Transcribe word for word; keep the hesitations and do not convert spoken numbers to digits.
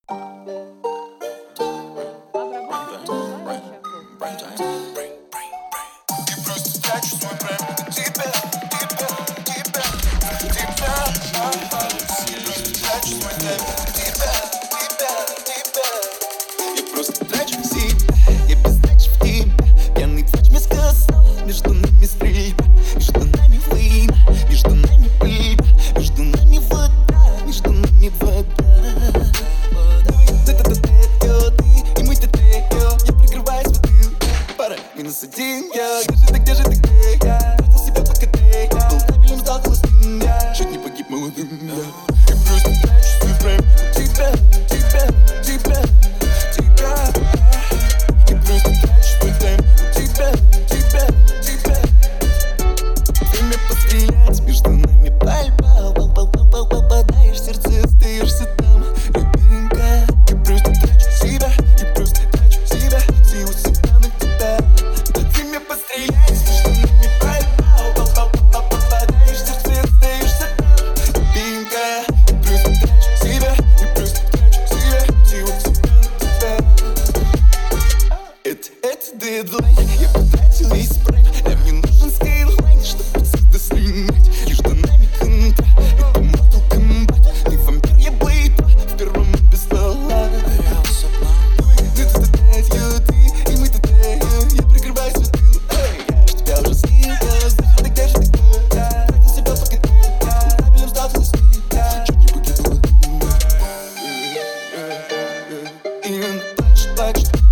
Обрабатывать бывает щекотку? Я просто трачу свой прайм на тебя, тебя, тебя, тебя. Я просто трачу свой тайм на тебя, тебя, тебя. Я просто трачу себя, я без трачу в тебя. Пьяный плач мне сказал, между нами стрельба, между нами война, между нами пыльба, между нами вода, между нами вода. Ты, и мы ты, я прикрываюсь бутылкой. Пора, минус один, я. Где же ты, где же ты, где я? Тратил себя по КТ, был табелем, стал холостым, я. Чуть не погиб молодым, я. Я просто трачу свой прайм на тебя, тебя, тебя, тебя. Я просто трачу свой тайм на тебя, тебя, тебя. Время пострелять, между нами пальба. Попадаешь в сердце, остаешься там, любименькая. Я просто трачу себя, я просто трачу себя, силу себя на тебя. Да время пострелять, между нами пальба. Попадаешь в сердце, остаешься там, любименькая. Я просто трачу себя, я просто трачу себя, силу себя на тебя. Это, это дедлайн, я потратил весь прайм. А мне нужен скейлайн, чтобы отсюда слинять. Между нами контра, это Mortal Kombat. Ты вампир, я Блейд, в первом без стола. Ты, ты, ты, ты, ты, и мы ты, ты. Я прикрываюсь бутылкой, я ж тебя уже съел. Где же ты, где же ты, где? Тратил себя по КТ, табелем стал холостым, я. Чуть не погиб молодым. Именно плачет, плачет.